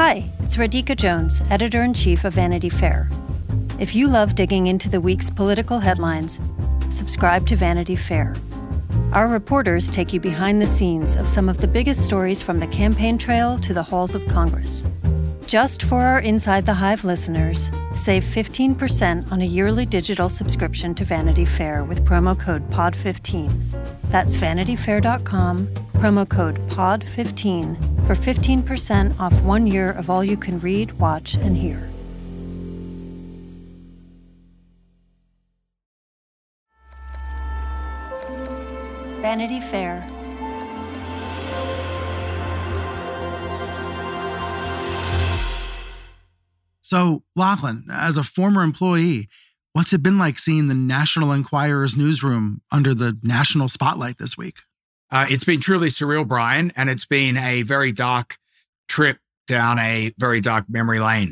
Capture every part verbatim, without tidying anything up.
Hi, it's Radhika Jones, Editor-in-Chief of Vanity Fair. If you love digging into the week's political headlines, subscribe to Vanity Fair. Our reporters take you behind the scenes of some of the biggest stories from the campaign trail to the halls of Congress. Just for our Inside the Hive listeners, save fifteen percent on a yearly digital subscription to Vanity Fair with promo code P O D fifteen. That's vanity fair dot com, promo code P O D fifteen for fifteen percent off one year of all you can read, watch, and hear. Vanity Fair. So, Lachlan, as a former employee, what's it been like seeing the National Enquirer's newsroom under the national spotlight this week? Uh, it's been truly surreal, Brian, and it's been a very dark trip down a very dark memory lane.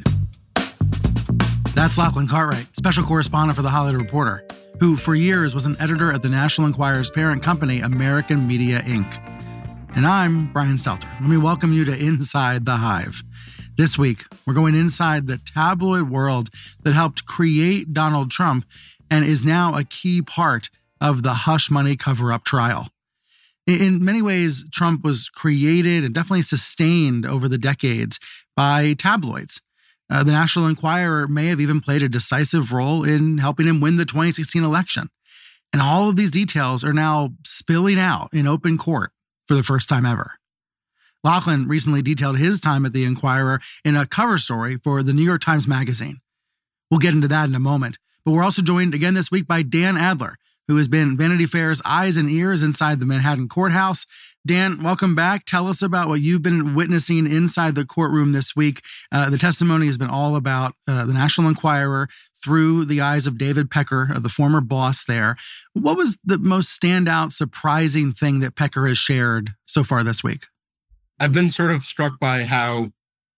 That's Lachlan Cartwright, special correspondent for The Hollywood Reporter, who for years was an editor at the National Enquirer's parent company, American Media, Incorporated. And I'm Brian Stelter. Let me welcome you to Inside the Hive. This week, we're going inside the tabloid world that helped create Donald Trump and is now a key part of the hush money cover-up trial. In many ways, Trump was created and definitely sustained over the decades by tabloids. Uh, the National Enquirer may have even played a decisive role in helping him win the twenty sixteen election. And all of these details are now spilling out in open court for the first time ever. Lachlan recently detailed his time at the Enquirer in a cover story for the New York Times Magazine. We'll get into that in a moment. But we're also joined again this week by Dan Adler, who has been Vanity Fair's eyes and ears inside the Manhattan courthouse. Dan, welcome back. Tell us about what you've been witnessing inside the courtroom this week. Uh, the testimony has been all about uh, the National Enquirer through the eyes of David Pecker, uh, the former boss there. What was the most standout, surprising thing that Pecker has shared so far this week? I've been sort of struck by how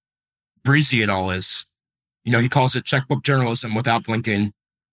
breezy it all is. You know, he calls it checkbook journalism without blinking.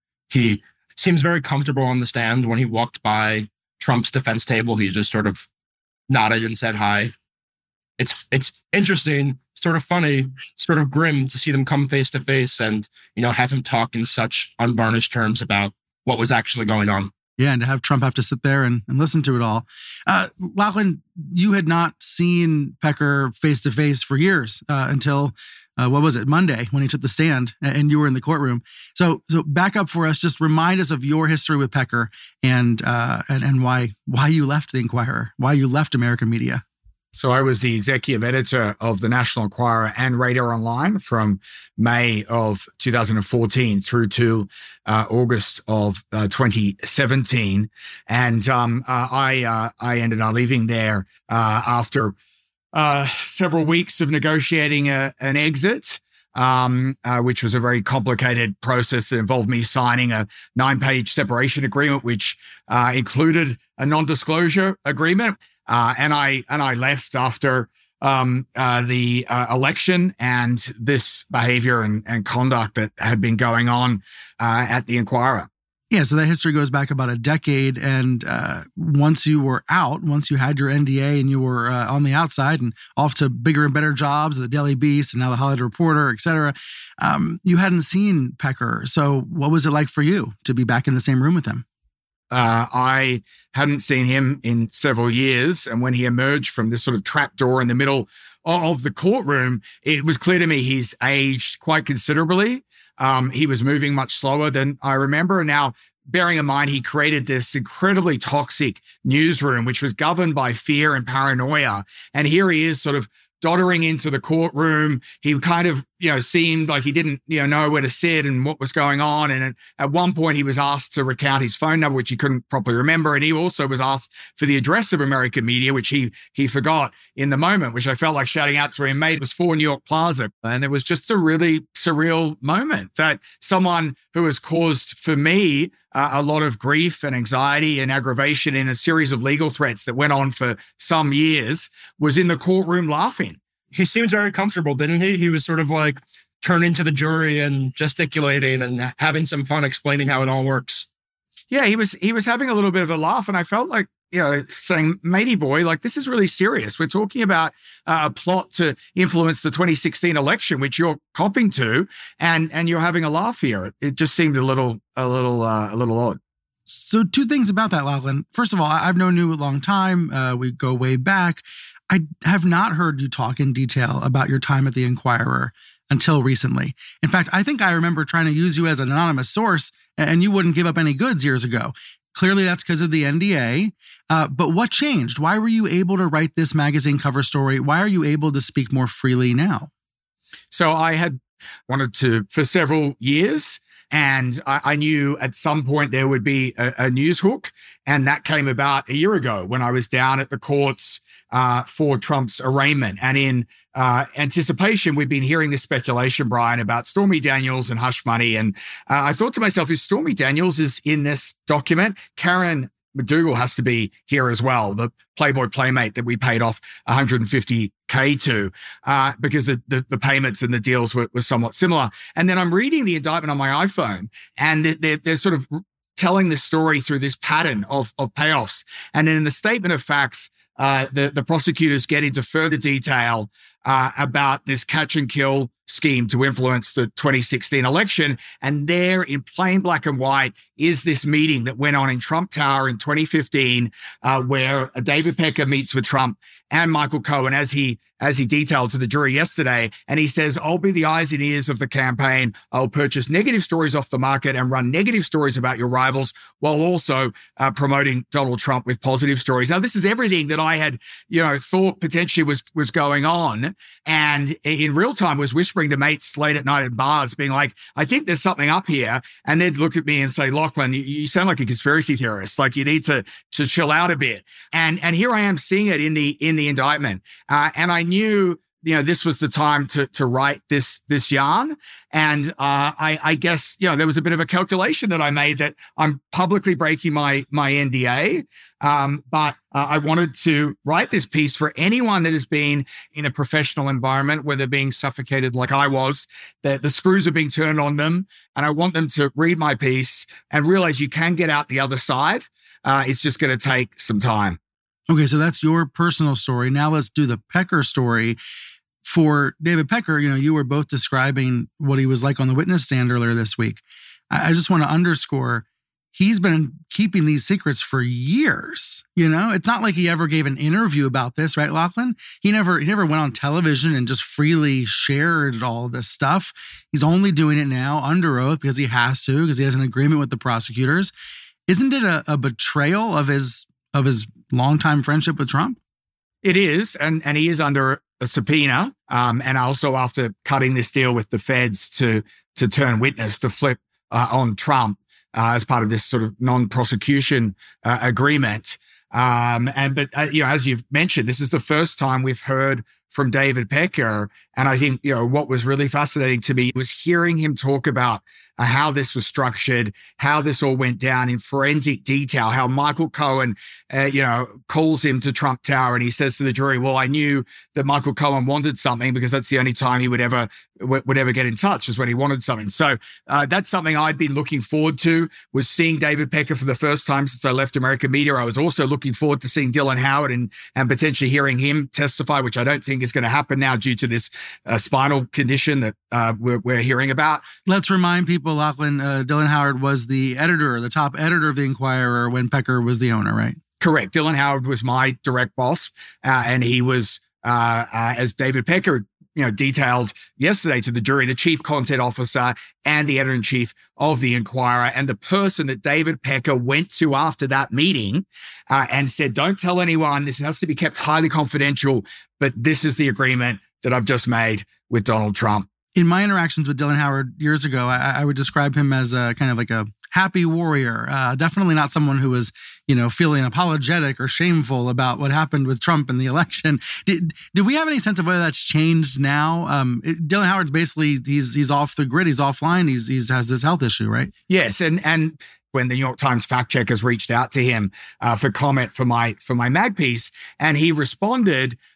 He seems very comfortable on the stand. When he walked by Trump's defense table, he just sort of nodded and said hi. It's it's interesting, sort of funny, sort of grim to see them come face to face and, you know, have him talk in such unvarnished terms about what was actually going on. Yeah, and to have Trump have to sit there and, and listen to it all. Uh, Lachlan, you had not seen Pecker face-to-face for years uh, until, uh, what was it, Monday, when he took the stand and you were in the courtroom. So so back up for us, just remind us of your history with Pecker and uh, and, and why why you left the Enquirer, why you left American Media. So I was the executive editor of the National Enquirer and Radar Online from May of two thousand fourteen through to uh, August of uh, twenty seventeen. And um, uh, I uh, I ended up leaving there uh, after uh, several weeks of negotiating a, an exit, um, uh, which was a very complicated process that involved me signing a nine-page separation agreement, which uh, included a non-disclosure agreement. Uh, and I and I left after um, uh, the uh, election and this behavior and, and conduct that had been going on uh, at the Enquirer. Yeah, so that history goes back about a decade. And uh, once you were out, once you had your N D A and you were uh, on the outside and off to bigger and better jobs at the Daily Beast and now the Hollywood Reporter, et cetera, um, you hadn't seen Pecker. So what was it like for you to be back in the same room with him? Uh, I hadn't seen him in several years. And when he emerged from this sort of trapdoor in the middle of the courtroom, it was clear to me he's aged quite considerably. Um, he was moving much slower than I remember. And now, bearing in mind, he created this incredibly toxic newsroom, which was governed by fear and paranoia. And here he is sort of doddering into the courtroom. He kind of, you know, seemed like he didn't, you know, know where to sit and what was going on. And at, at one point he was asked to recount his phone number, which he couldn't properly remember. And he also was asked for the address of American Media, which he, he forgot in the moment, which I felt like shouting out to him, mate, it was four New York Plaza. And it was just a really surreal moment that someone who has caused for me uh, a lot of grief and anxiety and aggravation in a series of legal threats that went on for some years was in the courtroom laughing. He seemed very comfortable, didn't he? He was sort of like turning to the jury and gesticulating and having some fun explaining how it all works. Yeah, he was he was having a little bit of a laugh, and I felt like you know, saying, matey boy, like, this is really serious. We're talking about uh, a plot to influence the twenty sixteen election, which you're copping to, and and you're having a laugh here. It just seemed a little, a little, uh, a little odd. So two things about that, Lachlan. First of all, I've known you a long time. Uh, we go way back. I have not heard you talk in detail about your time at the Inquirer until recently. In fact, I think I remember trying to use you as an anonymous source, and you wouldn't give up any goods years ago. Clearly, that's because of the N D A. Uh, but what changed? Why were you able to write this magazine cover story? Why are you able to speak more freely now? So I had wanted to for several years, and I, I knew at some point there would be a, a news hook. And that came about a year ago when I was down at the courts Uh, for Trump's arraignment. And in uh, anticipation, we've been hearing this speculation, Brian, about Stormy Daniels and hush money. And uh, I thought to myself, if Stormy Daniels is in this document, Karen McDougal has to be here as well, the Playboy Playmate that we paid off one hundred fifty K to, uh, because the, the, the payments and the deals were, were somewhat similar. And then I'm reading the indictment on my iPhone, and they're, they're sort of telling this story through this pattern of, of payoffs. And then in the statement of facts, Uh, the, the prosecutors get into further detail uh, about this catch and kill scheme to influence the twenty sixteen election. And there in plain black and white is this meeting that went on in Trump Tower in twenty fifteen, uh, where David Pecker meets with Trump and Michael Cohen, as he as he detailed to the jury yesterday. And he says, I'll be the eyes and ears of the campaign. I'll purchase negative stories off the market and run negative stories about your rivals while also uh, promoting Donald Trump with positive stories. Now, this is everything that I had, you know, thought potentially was, was going on. And in real time was whispering to mates late at night at bars, being like, I think there's something up here. And they'd look at me and say, Lachlan, you, you sound like a conspiracy theorist. Like, you need to, to chill out a bit. And, and here I am seeing it in the, in the indictment. Uh, and I knew, you know, this was the time to, to write this, this yarn. And, uh, I, I guess, you know, there was a bit of a calculation that I made that I'm publicly breaking my, my N D A. Um, but, uh, I wanted to write this piece for anyone that has been in a professional environment where they're being suffocated like I was, that the screws are being turned on them. And I want them to read my piece and realize you can get out the other side. Uh, it's just going to take some time. Okay, so that's your personal story. Now let's do the Pecker story. For David Pecker, you know, you were both describing what he was like on the witness stand earlier this week. I just want to underscore, he's been keeping these secrets for years. You know, it's not like he ever gave an interview about this, right, Lachlan? He never, he never went on television and just freely shared all this stuff. He's only doing it now under oath because he has to, because he has an agreement with the prosecutors. Isn't it a, a betrayal of his of his longtime friendship with Trump? It is, and and he is under a subpoena, um, and also after cutting this deal with the feds to to turn witness, to flip uh, on Trump uh, as part of this sort of non-prosecution uh, agreement. Um, and but uh, you know, as you've mentioned, this is the first time we've heard from David Pecker, and I think, you know, what was really fascinating to me was hearing him talk about uh, how this was structured, how this all went down in forensic detail, how Michael Cohen, uh, you know, calls him to Trump Tower and he says to the jury, well, I knew that Michael Cohen wanted something because that's the only time he would ever, w- would ever get in touch, is when he wanted something. So uh, that's something I'd been looking forward to, was seeing David Pecker for the first time since I left American Media. I was also looking forward to seeing Dylan Howard and, and potentially hearing him testify, which I don't think is going to happen now due to this uh, spinal condition that uh, we're, we're hearing about. Let's remind people, Lachlan, uh, Dylan Howard was the editor, the top editor of the Inquirer when Pecker was the owner, right? Correct. Dylan Howard was my direct boss, uh, and he was, uh, uh, as David Pecker, you know, detailed yesterday to the jury, the chief content officer and the editor-in-chief of the Inquirer, and the person that David Pecker went to after that meeting uh, and said, don't tell anyone, this has to be kept highly confidential, but this is the agreement that I've just made with Donald Trump. In my interactions with Dylan Howard years ago, I, I would describe him as a kind of like a happy warrior. Uh, definitely not someone who was, you know, feeling apologetic or shameful about what happened with Trump in the election. Did, did we have any sense of whether that's changed now? Um, it, Dylan Howard's basically, he's he's off the grid, he's offline, he's he's has this health issue, right? Yes, and and when the New York Times fact checkers reached out to him uh, for comment for my for my mag piece, and he responded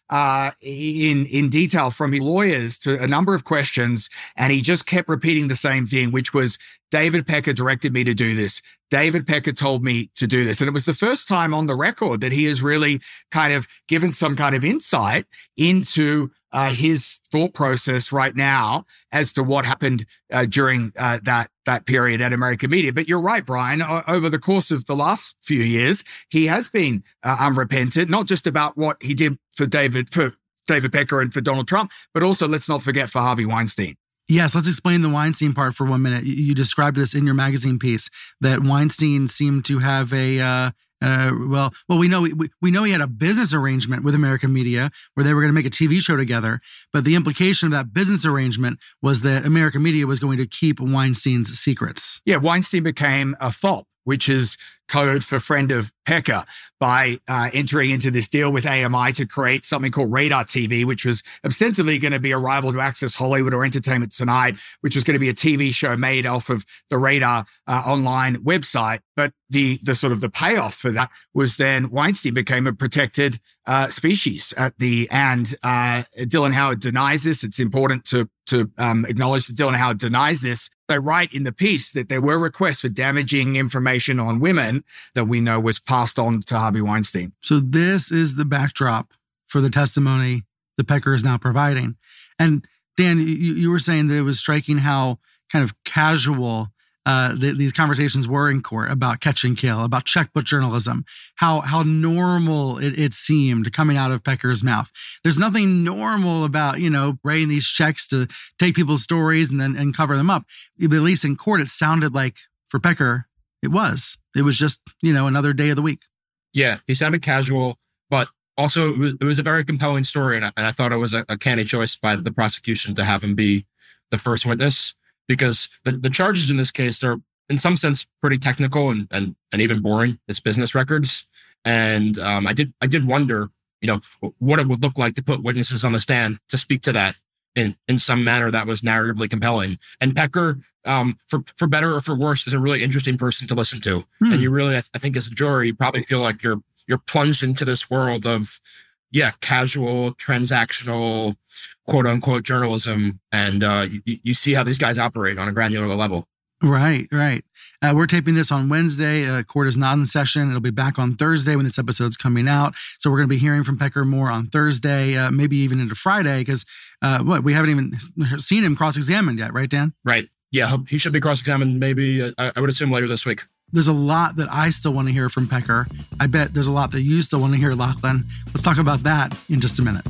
uh, in in detail from his lawyers to a number of questions, and he just kept repeating the same thing, which was, David Pecker directed me to do this. David Pecker told me to do this. And it was the first time on the record that he has really kind of given some kind of insight into uh, his thought process right now as to what happened uh, during uh, that that period at American Media. But you're right, Brian. O- over the course of the last few years, he has been uh, unrepentant, not just about what he did for David for David Pecker and for Donald Trump, but also, let's not forget, for Harvey Weinstein. Yes, let's explain the Weinstein part for one minute. You described this in your magazine piece, that Weinstein seemed to have a, uh, uh, well, well, we know we, we know he had a business arrangement with American Media where they were going to make a T V show together. But the implication of that business arrangement was that American Media was going to keep Weinstein's secrets. Yeah, Weinstein became a F O P, which is code for friend of Pecker, by uh, entering into this deal with A M I to create something called Radar T V, which was ostensibly going to be a rival to Access Hollywood or Entertainment Tonight, which was going to be a T V show made off of the Radar uh, online website. But the the sort of the payoff for that was then Weinstein became a protected uh, species at the end. Uh, Dylan Howard denies this. It's important to to um, acknowledge that Dylan Howard denies this. They write in the piece that there were requests for damaging information on women that we know was passed on to Harvey Weinstein. So this is the backdrop for the testimony the Pecker is now providing. And Dan, you, you were saying that it was striking how kind of casual uh, th- these conversations were in court about catch and kill, about checkbook journalism, how how normal it, it seemed coming out of Pecker's mouth. There's nothing normal about, you know, writing these checks to take people's stories and then and cover them up. At least in court, it sounded like for Pecker, it was. It was just, you know, another day of the week. Yeah, he sounded casual, but also it was, it was a very compelling story. And I, and I thought it was a, a canny choice by the prosecution to have him be the first witness, because the, the charges in this case are, in some sense, pretty technical and and, and even boring. It's business records. And um, I did I did wonder, you know, what it would look like to put witnesses on the stand to speak to that in, in some manner that was narratively compelling. And Pecker, um, for, for better or for worse, is a really interesting person to listen to. Hmm. And you really, I, th- I think as a jury, you probably feel like you're, you're plunged into this world of, yeah, casual, transactional, quote unquote journalism. And, uh, you, you see how these guys operate on a granular level. Right, right. Uh, we're taping this on Wednesday. Uh, court is not in session. It'll be back on Thursday when this episode's coming out. So we're going to be hearing from Pecker more on Thursday, uh, maybe even into Friday, because uh, what we haven't even seen him cross-examined yet, right, Dan? Right. Yeah, he should be cross-examined maybe, uh, I would assume, later this week. There's a lot that I still want to hear from Pecker. I bet there's a lot that you still want to hear, Lachlan. Let's talk about that in just a minute.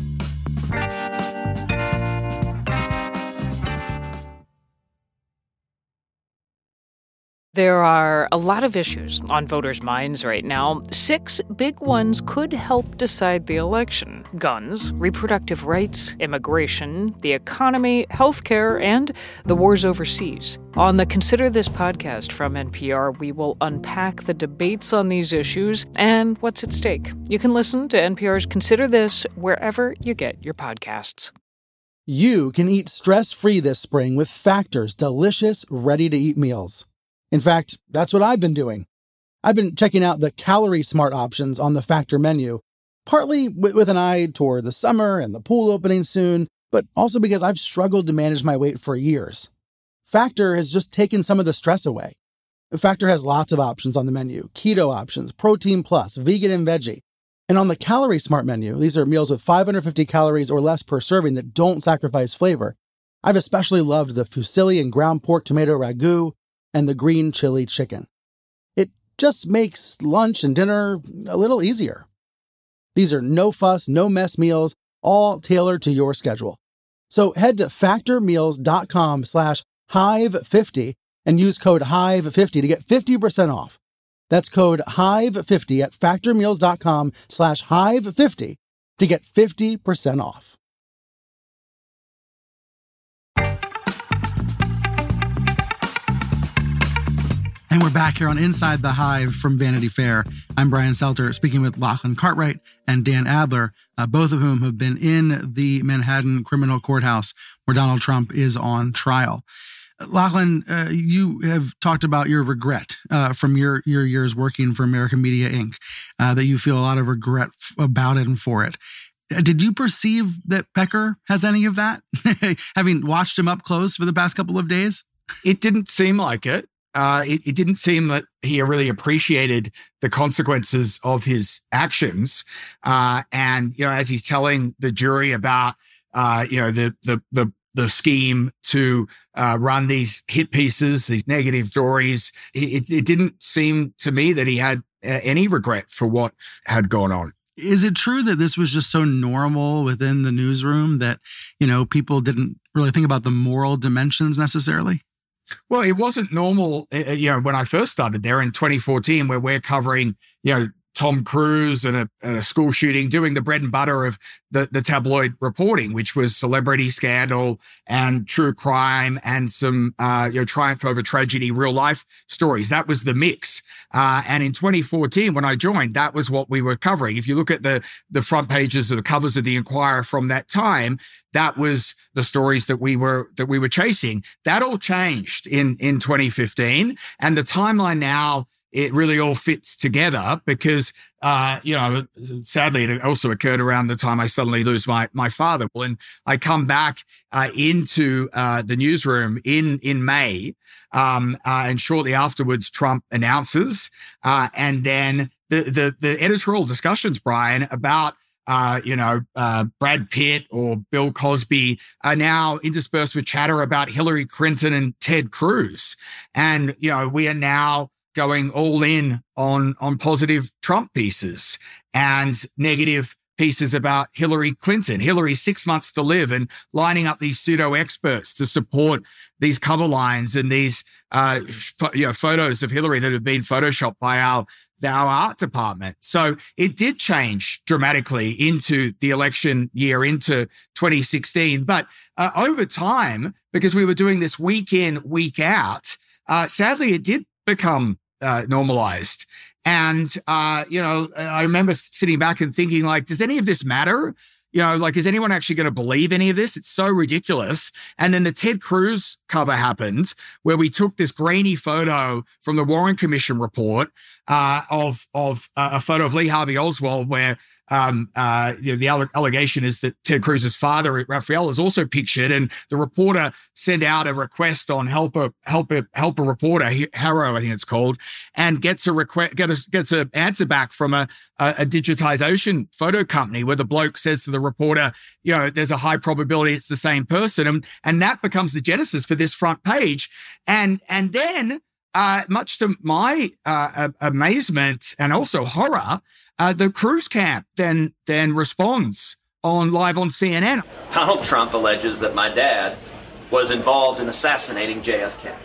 There are a lot of issues on voters' minds right now. Six big ones could help decide the election: guns, reproductive rights, immigration, the economy, healthcare, and the wars overseas. On the Consider This podcast from N P R, we will unpack the debates on these issues and what's at stake. You can listen to N P R's Consider This wherever you get your podcasts. You can eat stress-free this spring with Factor's delicious, ready-to-eat meals. In fact, that's what I've been doing. I've been checking out the Calorie Smart options on the Factor menu, partly w- with an eye toward the summer and the pool opening soon, but also because I've struggled to manage my weight for years. Factor has just taken some of the stress away. Factor has lots of options on the menu: keto options, protein plus, vegan and veggie. And on the Calorie Smart menu, these are meals with five hundred fifty calories or less per serving that don't sacrifice flavor. I've especially loved the fusilli and ground pork tomato ragu, and the green chili chicken. It just makes lunch and dinner a little easier. These are no-fuss, no-mess meals, all tailored to your schedule. So head to factormeals.com slash hive50 and use code hive fifty to get fifty percent off. That's code hive fifty at factormeals.com slash hive50 to get fifty percent off. And we're back here on Inside the Hive from Vanity Fair. I'm Brian Stelter, speaking with Lachlan Cartwright and Dan Adler, uh, both of whom have been in the Manhattan criminal courthouse where Donald Trump is on trial. Lachlan, uh, you have talked about your regret uh, from your, your years working for American Media Incorporated, uh, that you feel a lot of regret f- about it and for it. Did you perceive that Pecker has any of that, having watched him up close for the past couple of days? It didn't seem like it. Uh, it, it didn't seem that he really appreciated the consequences of his actions. Uh, and, you know, as he's telling the jury about, uh, you know, the, the, the, the scheme to uh, run these hit pieces, these negative stories, it, it didn't seem to me that he had uh, any regret for what had gone on. Is it true that this was just so normal within the newsroom that, you know, people didn't really think about the moral dimensions necessarily? Well, it wasn't normal, uh, you know, when I first started there in twenty fourteen, where we're covering, you know, Tom Cruise and a, and a school shooting, doing the bread and butter of the, the tabloid reporting, which was celebrity scandal and true crime and some, uh, you know, triumph over tragedy, real life stories. That was the mix. Uh, and in twenty fourteen, when I joined, that was what we were covering. If you look at the, the front pages of the covers of the Inquirer from that time, that was the stories that we were, that we were chasing. That all changed in, in twenty fifteen. And the timeline now, it really all fits together because, uh, you know, sadly, it also occurred around the time I suddenly lose my, my father. Well, and I come back, uh, into, uh, the newsroom in, in May. Um, uh, and shortly afterwards, Trump announces, uh, and then the, the, the editorial discussions, Brian, about, uh, you know, uh, Brad Pitt or Bill Cosby are now interspersed with chatter about Hillary Clinton and Ted Cruz. And, you know, we are now going all in on, on positive Trump pieces and negative pieces about Hillary Clinton. Hillary, six months to live, and lining up these pseudo experts to support these cover lines and these, uh, you know, photos of Hillary that have been photoshopped by our, our art department. So it did change dramatically into the election year, into twenty sixteen. But uh, over time, because we were doing this week in, week out, uh, sadly, it did become uh, normalized. And, uh, you know, I remember sitting back and thinking, like, does any of this matter? You know, like, is anyone actually going to believe any of this? It's so ridiculous. And then the Ted Cruz cover happened, where we took this grainy photo from the Warren Commission report uh, of of uh, a photo of Lee Harvey Oswald, where um, uh, you know, the alle- allegation is that Ted Cruz's father, Raphael, is also pictured. And the reporter sent out a request on Help a Help a Help a Reporter, Harrow, I think it's called, and gets a request, gets a, gets an answer back from a, a a digitization photo company, where the bloke says to the reporter, you know, there's a high probability it's the same person, and and that becomes the genesis for this front page. And and then, uh, much to my uh, amazement and also horror, uh, the Cruz camp then then responds on live on C N N. Donald Trump alleges that my dad was involved in assassinating J F K.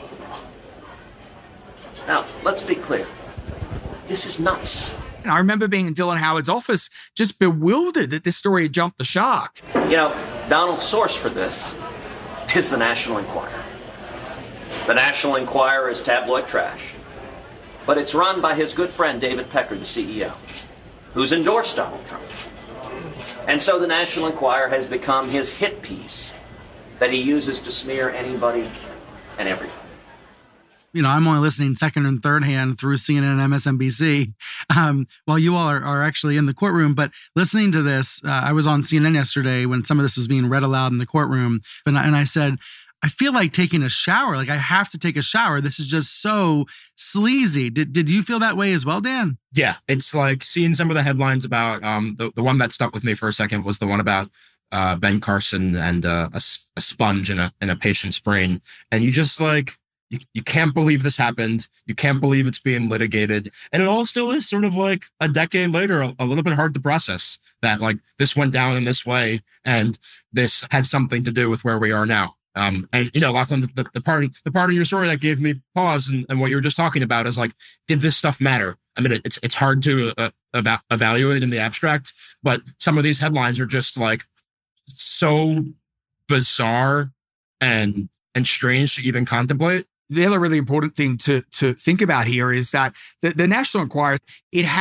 Now, let's be clear. This is nuts. And I remember being in Dylan Howard's office, just bewildered that this story had jumped the shark. You know, Donald's source for this is the National Enquirer. The National Enquirer is tabloid trash, but it's run by his good friend David Pecker, the C E O, who's endorsed Donald Trump. And so the National Enquirer has become his hit piece that he uses to smear anybody and everything. You know, I'm only listening second and third hand through C N N and M S N B C um, while you all are, are actually in the courtroom. But listening to this, uh, I was on C N N yesterday when some of this was being read aloud in the courtroom. And I, and I said, I feel like taking a shower. Like, I have to take a shower. This is just so sleazy. Did did you feel that way as well, Dan? Yeah, it's like seeing some of the headlines about um, the, the one that stuck with me for a second was the one about uh, Ben Carson and uh, a, a sponge in a, in a patient's brain. And you just like, You, you can't believe this happened. You can't believe it's being litigated. And it all still is sort of like a decade later, a, a little bit hard to process that, like, this went down in this way and this had something to do with where we are now. Um, and, you know, Lachlan, the, the part, the part of your story that gave me pause and, and what you were just talking about is like, did this stuff matter? I mean, it's, it's hard to uh, eva- evaluate in the abstract, but some of these headlines are just like so bizarre and, and strange to even contemplate. The other really important thing to, to think about here is that the, the National Enquirer, it has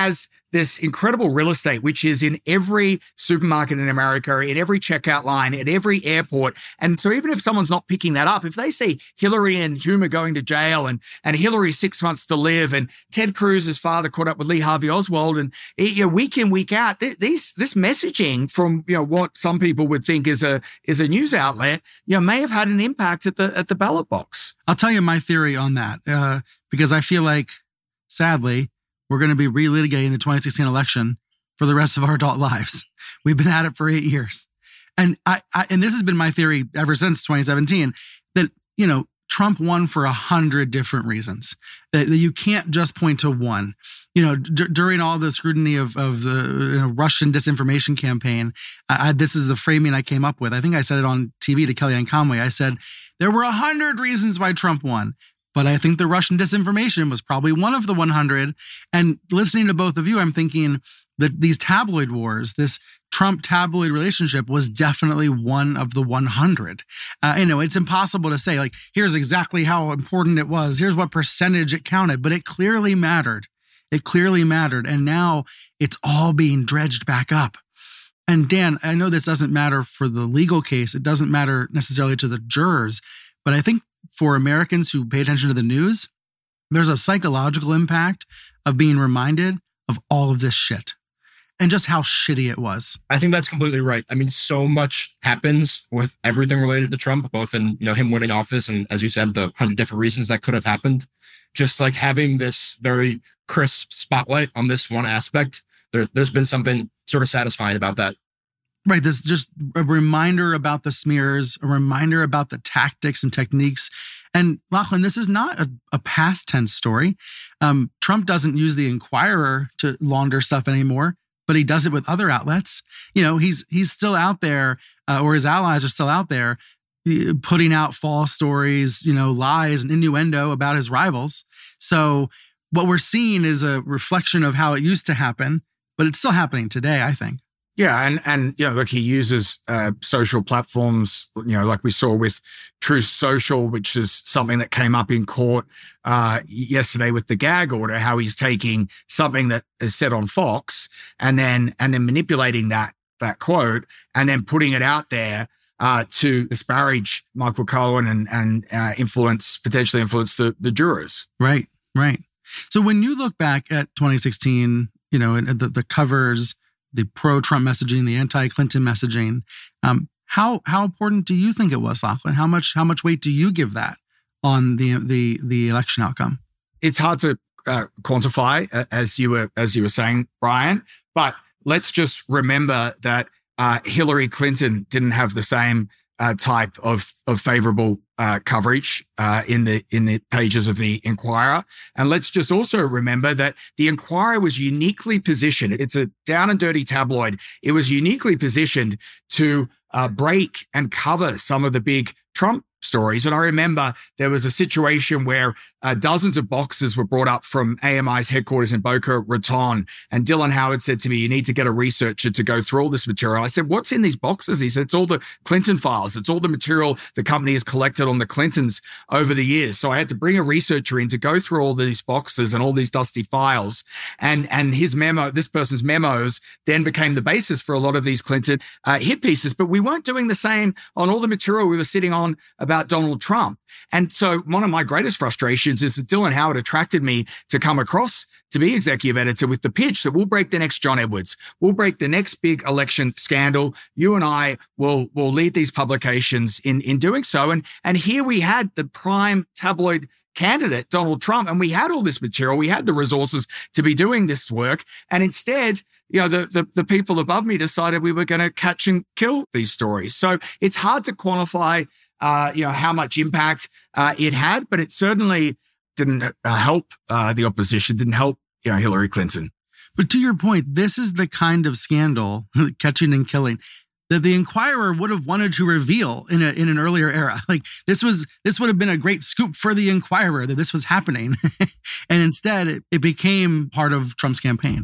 this incredible real estate, which is in every supermarket in America, in every checkout line, at every airport. And so even if someone's not picking that up, if they see Hillary and Hume going to jail and, and Hillary six months to live and Ted Cruz's father caught up with Lee Harvey Oswald and you know, week in, week out, th- these, this messaging from, you know, what some people would think is a, is a news outlet, you know, may have had an impact at the, at the ballot box. I'll tell you my theory on that, uh, because I feel like, sadly, we're going to be relitigating the twenty sixteen election for the rest of our adult lives. We've been at it for eight years. And I, I and this has been my theory ever since twenty seventeen, that, you know, Trump won for a hundred different reasons, that, that you can't just point to one. You know, d- during all the scrutiny of, of the you know, Russian disinformation campaign, I, I, this is the framing I came up with. I think I said it on T V to Kellyanne Conway. I said, there were a hundred reasons why Trump won. But I think the Russian disinformation was probably one of the one hundred. And listening to both of you, I'm thinking that these tabloid wars, this Trump tabloid relationship was definitely one of the one hundred. Uh, you know, it's impossible to say, like, here's exactly how important it was. Here's what percentage it counted. But it clearly mattered. It clearly mattered. And now it's all being dredged back up. And Dan, I know this doesn't matter for the legal case. It doesn't matter necessarily to the jurors. But I think for Americans who pay attention to the news, there's a psychological impact of being reminded of all of this shit and just how shitty it was. I think that's completely right. I mean, so much happens with everything related to Trump, both in, you know, him winning office and, as you said, the hundred different reasons that could have happened. Just like having this very crisp spotlight on this one aspect, there, there's been something sort of satisfying about that. Right. This just a reminder about the smears, a reminder about the tactics and techniques. And Lachlan, this is not a, a past tense story. Um, Trump doesn't use the Inquirer to launder stuff anymore, but he does it with other outlets. You know, he's he's still out there, uh, or his allies are still out there putting out false stories, you know, lies and innuendo about his rivals. So what we're seeing is a reflection of how it used to happen, but it's still happening today, I think. Yeah, and and you know, look, he uses uh, social platforms, you know, like we saw with Truth Social, which is something that came up in court uh, yesterday with the gag order. How he's taking something that is said on Fox and then and then manipulating that that quote and then putting it out there uh, to disparage Michael Cohen and and uh, influence potentially influence the the jurors. Right, right. So when you look back at twenty sixteen, you know, and the the covers, the pro-Trump messaging, the anti-Clinton messaging. Um, how how important do you think it was, Lachlan? How much how much weight do you give that on the the the election outcome? It's hard to uh, quantify, uh, as you were as you were saying, Brian. But let's just remember that uh, Hillary Clinton didn't have the same uh, type of of favorable uh, coverage uh, in the in the pages of the Inquirer. And let's just also remember that the Inquirer was uniquely positioned. It's a down and dirty tabloid. It was uniquely positioned to uh, break and cover some of the big Trump stories. And I remember there was a situation where uh, dozens of boxes were brought up from A M I's headquarters in Boca Raton. And Dylan Howard said to me, you need to get a researcher to go through all this material. I said, what's in these boxes? He said, it's all the Clinton files. It's all the material the company has collected on the Clintons over the years. So I had to bring a researcher in to go through all these boxes and all these dusty files. And, and his memo, this person's memos then became the basis for a lot of these Clinton uh, hit pieces. But we weren't doing the same on all the material we were sitting on about Donald Trump. And so one of my greatest frustrations is that Dylan Howard attracted me to come across to be executive editor with the pitch that we'll break the next John Edwards. We'll break the next big election scandal. You and I will, will lead these publications in, in doing so. And, and here we had the prime tabloid candidate, Donald Trump, and we had all this material. We had the resources to be doing this work. And instead, you know, the, the, the people above me decided we were going to catch and kill these stories. So it's hard to quantify Uh, you know, how much impact uh, it had, but it certainly didn't uh, help uh, the opposition, didn't help, you know, Hillary Clinton. But to your point, this is the kind of scandal, catching and killing, that the Inquirer would have wanted to reveal in a in an earlier era. Like this was this would have been a great scoop for the Inquirer that this was happening, and instead it, it became part of Trump's campaign.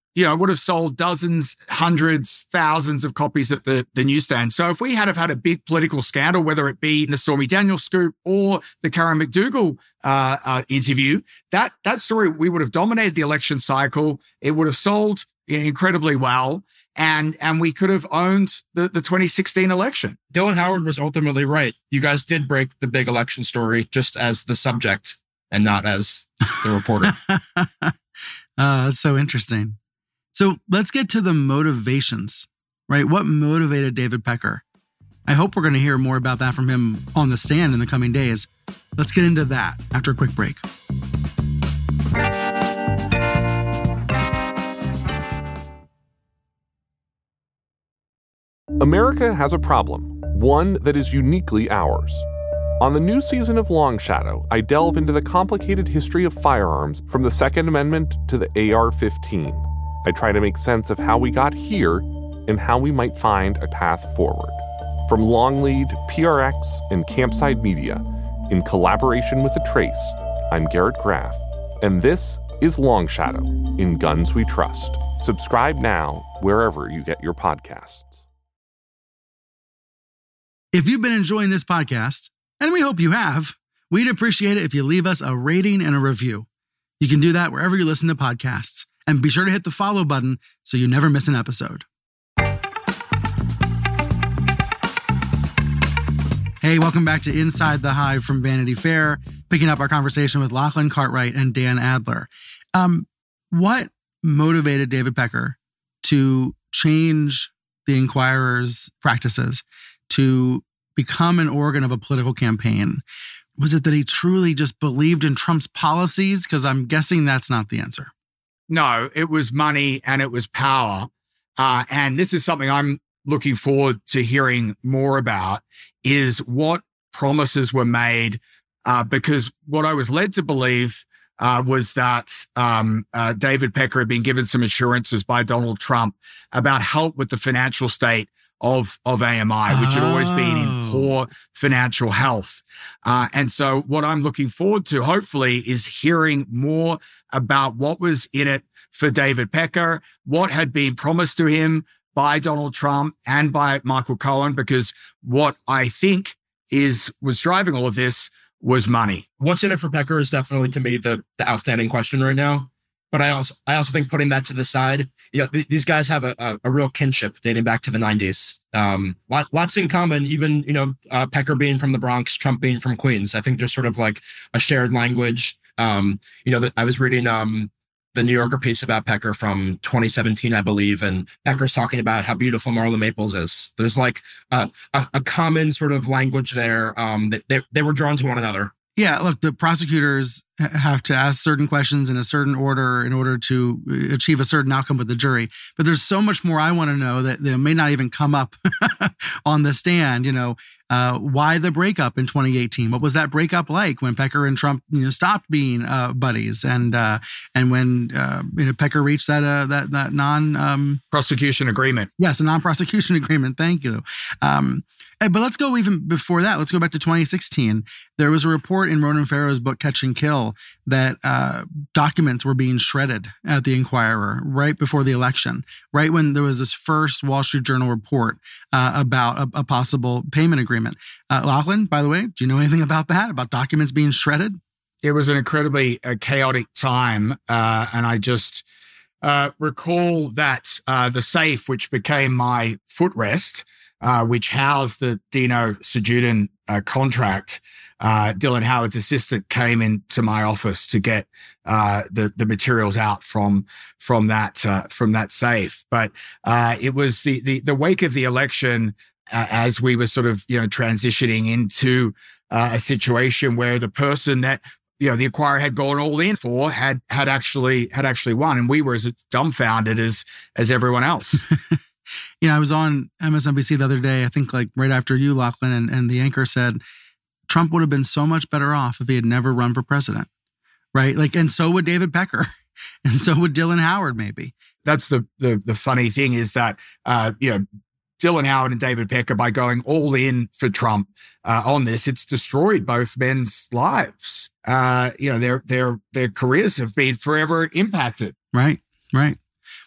you know, would have sold dozens, hundreds, thousands of copies at the, the newsstand. So if we had have had a big political scandal, whether it be the Stormy Daniels scoop or the Karen McDougal uh, uh, interview, that that story, we would have dominated the election cycle. It would have sold incredibly well. And and we could have owned the, the twenty sixteen election. Dylan Howard was ultimately right. You guys did break the big election story just as the subject and not as the reporter. uh, that's so interesting. So let's get to the motivations, right? What motivated David Pecker? I hope we're going to hear more about that from him on the stand in the coming days. Let's get into that after a quick break. America has a problem, one that is uniquely ours. On the new season of Long Shadow, I delve into the complicated history of firearms from the Second Amendment to the A R fifteen. I try to make sense of how we got here and how we might find a path forward. From Longlead, P R X, and Campside Media, in collaboration with The Trace, I'm Garrett Graff, and this is Long Shadow, in Guns We Trust. Subscribe now wherever you get your podcasts. If you've been enjoying this podcast, and we hope you have, we'd appreciate it if you leave us a rating and a review. You can do that wherever you listen to podcasts. And be sure to hit the follow button so you never miss an episode. Hey, welcome back to Inside the Hive from Vanity Fair, picking up our conversation with Lachlan Cartwright and Dan Adler. Um, what motivated David Pecker to change the Enquirer's practices, to become an organ of a political campaign? Was it that he truly just believed in Trump's policies? Because I'm guessing that's not the answer. No, it was money and it was power. Uh, and this is something I'm looking forward to hearing more about, is what promises were made. Uh, because what I was led to believe uh, was that um, uh, David Pecker had been given some assurances by Donald Trump about help with the financial state of, of A M I, which had always been in poor financial health. Uh, and so what I'm looking forward to, hopefully, is hearing more about what was in it for David Pecker, what had been promised to him by Donald Trump and by Michael Cohen, because what I think is was driving all of this was money. What's in it for Pecker is definitely, to me, the, the outstanding question right now. But I also I also think, putting that to the side, you know, th- these guys have a, a, a real kinship dating back to the nineties. Um, lot, lots in common, even, you know, uh, Pecker being from the Bronx, Trump being from Queens. I think there's sort of like a shared language. Um, you know, the, I was reading um, the New Yorker piece about Pecker from twenty seventeen, I believe, and Pecker's talking about how beautiful Marla Maples is. There's like a, a, a common sort of language there. Um, that they, they were drawn to one another. Yeah, look, the prosecutors have to ask certain questions in a certain order in order to achieve a certain outcome with the jury. But there's so much more I want to know that, that may not even come up on the stand. You know, uh, why the breakup in twenty eighteen? What was that breakup like when Pecker and Trump, you know, stopped being uh, buddies, and uh, and when uh, you know Pecker reached that uh, that that non um, prosecution agreement? Yes, a non-prosecution agreement. Thank you. Um, but let's go even before that. Let's go back to twenty sixteen. There was a report in Ronan Farrow's book Catch and Kill that uh, documents were being shredded at the Enquirer right before the election, right when there was this first Wall Street Journal report uh, about a, a possible payment agreement. Uh, Lachlan, by the way, do you know anything about that, about documents being shredded? It was an incredibly uh, chaotic time, uh, and I just uh, recall that uh, the safe, which became my footrest, uh, which housed the Dino Sejudan uh, contract, Uh, Dylan Howard's assistant came into my office to get uh, the the materials out from from that uh, from that safe. But uh, it was the the the wake of the election, uh, as we were sort of you know transitioning into uh, a situation where the person that you know the Enquirer had gone all in for had had actually had actually won, and we were as dumbfounded as as everyone else. You know, I was on M S N B C the other day, I think like right after you, Lachlan, and, and the anchor said Trump would have been so much better off if he had never run for president, right? Like, and so would David Pecker, and so would Dylan Howard, maybe. That's the the the funny thing is that uh, you know Dylan Howard and David Pecker, by going all in for Trump uh, on this, it's destroyed both men's lives. Uh, you know, their their their careers have been forever impacted. Right, right.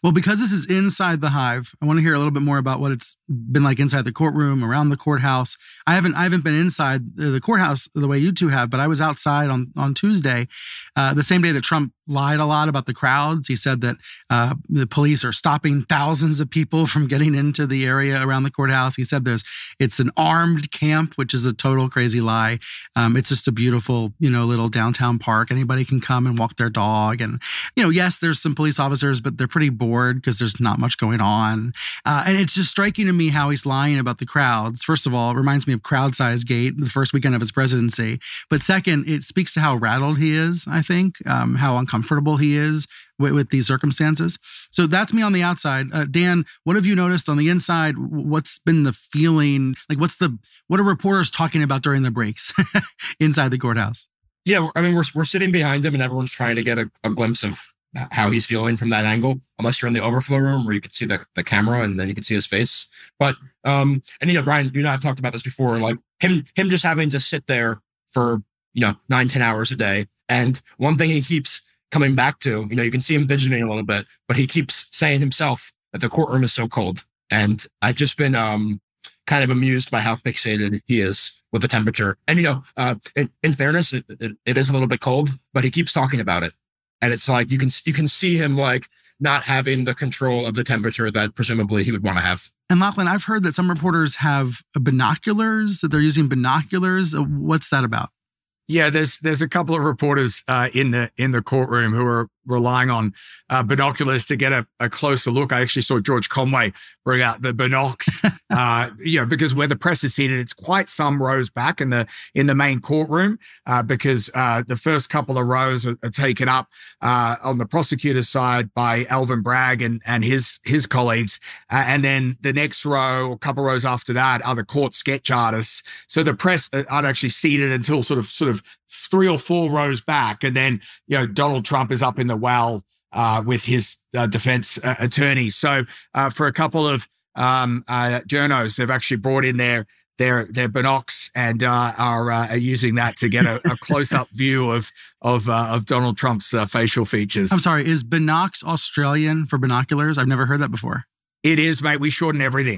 Well, because this is inside the Hive, I want to hear a little bit more about what it's been like inside the courtroom, around the courthouse. I haven't I haven't been inside the courthouse the way you two have, but I was outside on, on Tuesday, uh, the same day that Trump lied a lot about the crowds. He said that uh, the police are stopping thousands of people from getting into the area around the courthouse. He said there's it's an armed camp, which is a total crazy lie. Um, it's just a beautiful, you know, little downtown park. Anybody can come and walk their dog. And, you know, yes, there's some police officers, but they're pretty bored because there's not much going on. Uh, and it's just striking to me how he's lying about the crowds. First of all, it reminds me of Crowd Size Gate, the first weekend of his presidency. But second, it speaks to how rattled he is, I think, um, how uncomfortable he is with, with these circumstances. So that's me on the outside. Uh, Dan, what have you noticed on the inside? What's been the feeling? Like, what's the, what are reporters talking about during the breaks inside the courthouse? Yeah, I mean, we're we're sitting behind him and everyone's trying to get a, a glimpse of how he's feeling from that angle, unless you're in the overflow room where you can see the, the camera and then you can see his face. But, um, and you know, Brian, you and I have talked about this before, like him, him just having to sit there for, you know, nine, ten hours a day. And one thing he keeps coming back to, you know, you can see him fidgeting a little bit, but he keeps saying himself that the courtroom is so cold. And I've just been, um, kind of amused by how fixated he is with the temperature. And, you know, uh, in, in fairness, it, it, it is a little bit cold, but he keeps talking about it. And it's like, you can, you can see him like not having the control of the temperature that presumably he would want to have. And Lachlan, I've heard that some reporters have binoculars, that they're using binoculars. What's that about? Yeah, there's there's a couple of reporters uh, in the in the courtroom who are relying on uh, binoculars to get a, a closer look. I actually saw George Conway bring out the binocs, uh, you know, because where the press is seated, it's quite some rows back in the in the main courtroom, uh, because uh, the first couple of rows are, are taken up uh, on the prosecutor's side by Alvin Bragg and and his his colleagues, uh, and then the next row, or a couple of rows after that, are the court sketch artists. So the press aren't actually seated until sort of sort of three or four rows back, and then you know Donald Trump is up in the well uh, with his uh, defense uh, attorney. So uh, for a couple of um, uh, journos, they've actually brought in their their their binocs and uh, are, uh, are using that to get a, a close up view of of uh, of Donald Trump's uh, facial features. I'm sorry, is binocs Australian for binoculars? I've never heard that before. It is, mate. We shorten everything.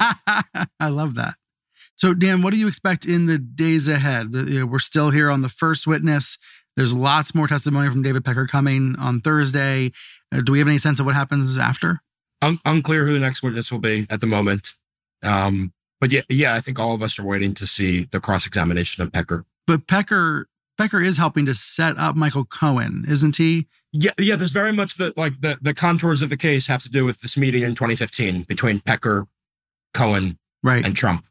I love that. So, Dan, what do you expect in the days ahead? The, you know, we're still here on the first witness. There's lots more testimony from David Pecker coming on Thursday. Uh, do we have any sense of what happens after? Un- unclear who the next witness will be at the moment. Um, but yeah, yeah, I think all of us are waiting to see the cross-examination of Pecker. But Pecker, Pecker is helping to set up Michael Cohen, isn't he? Yeah, yeah. There's very much the like the the contours of the case have to do with this meeting in twenty fifteen between Pecker, Cohen, right, and Trump.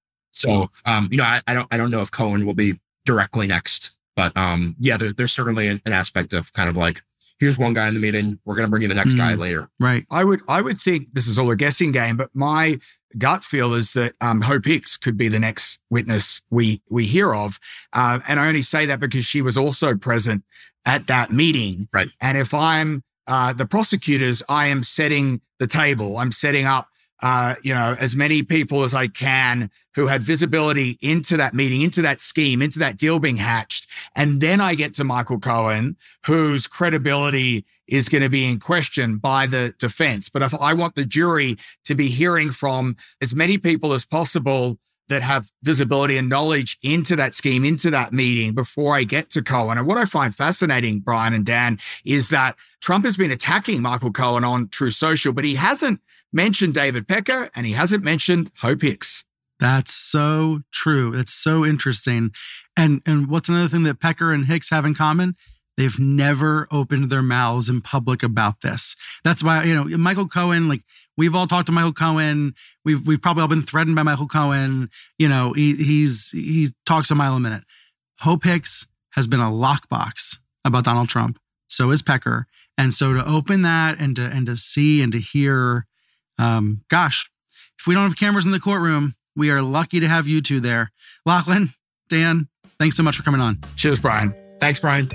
So, um, you know, I, I don't, I don't know if Cohen will be directly next, but, um, yeah, there, there's certainly an, an aspect of kind of like, here's one guy in the meeting. We're going to bring you the next mm, guy later. Right. I would, I would think this is all a guessing game, but my gut feel is that, um, Hope Hicks could be the next witness we, we hear of. Uh, and I only say that because she was also present at that meeting. Right. And if I'm, uh, the prosecutors, I am setting the table. I'm setting up, uh, you know, as many people as I can who had visibility into that meeting, into that scheme, into that deal being hatched. And then I get to Michael Cohen, whose credibility is going to be in question by the defense. But if I want the jury to be hearing from as many people as possible that have visibility and knowledge into that scheme, into that meeting before I get to Cohen. And what I find fascinating, Brian and Dan, is that Trump has been attacking Michael Cohen on Truth Social, but he hasn't mentioned David Pecker and he hasn't mentioned Hope Hicks. That's so true. It's so interesting. And and what's another thing that Pecker and Hicks have in common? They've never opened their mouths in public about this. That's why, you know, Michael Cohen, like we've all talked to Michael Cohen. We've we've probably all been threatened by Michael Cohen. You know, he he's he talks a mile a minute. Hope Hicks has been a lockbox about Donald Trump. So is Pecker. And so to open that and to and to see and to hear, um, gosh, if we don't have cameras in the courtroom, we are lucky to have you two there. Lachlan, Dan, thanks so much for coming on. Cheers, Brian. Thanks, Brian.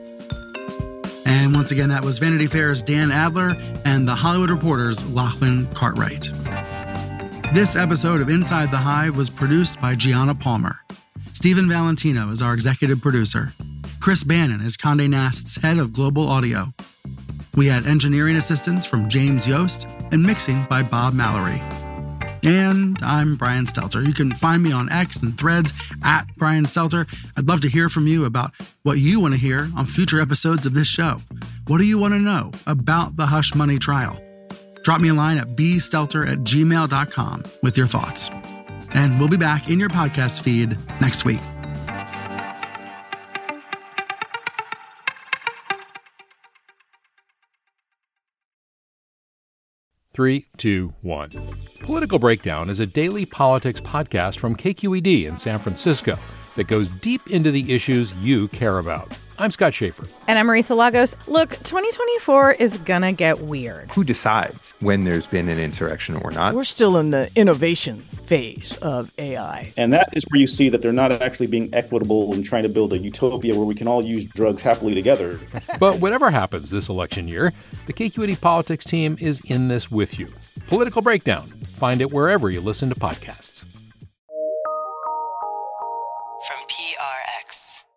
And once again, that was Vanity Fair's Dan Adler and The Hollywood Reporter's Lachlan Cartwright. This episode of Inside the Hive was produced by Gianna Palmer. Stephen Valentino is our executive producer. Chris Bannon is Condé Nast's head of global audio. We had engineering assistance from James Yost and mixing by Bob Mallory. And I'm Brian Stelter. You can find me on X and Threads at Brian Stelter. I'd love to hear from you about what you want to hear on future episodes of this show. What do you want to know about the Hush Money trial? Drop me a line at b stelter at gmail dot com with your thoughts. And we'll be back in your podcast feed next week. Three, two, one. Political Breakdown is a daily politics podcast from K Q E D in San Francisco that goes deep into the issues you care about. I'm Scott Schaefer. And I'm Marisa Lagos. Look, twenty twenty-four is gonna get weird. Who decides when there's been an insurrection or not? We're still in the innovation phase of A I. And that is where you see that they're not actually being equitable and trying to build a utopia where we can all use drugs happily together. But whatever happens this election year, the K Q E D Politics team is in this with you. Political Breakdown. Find it wherever you listen to podcasts. From P R X.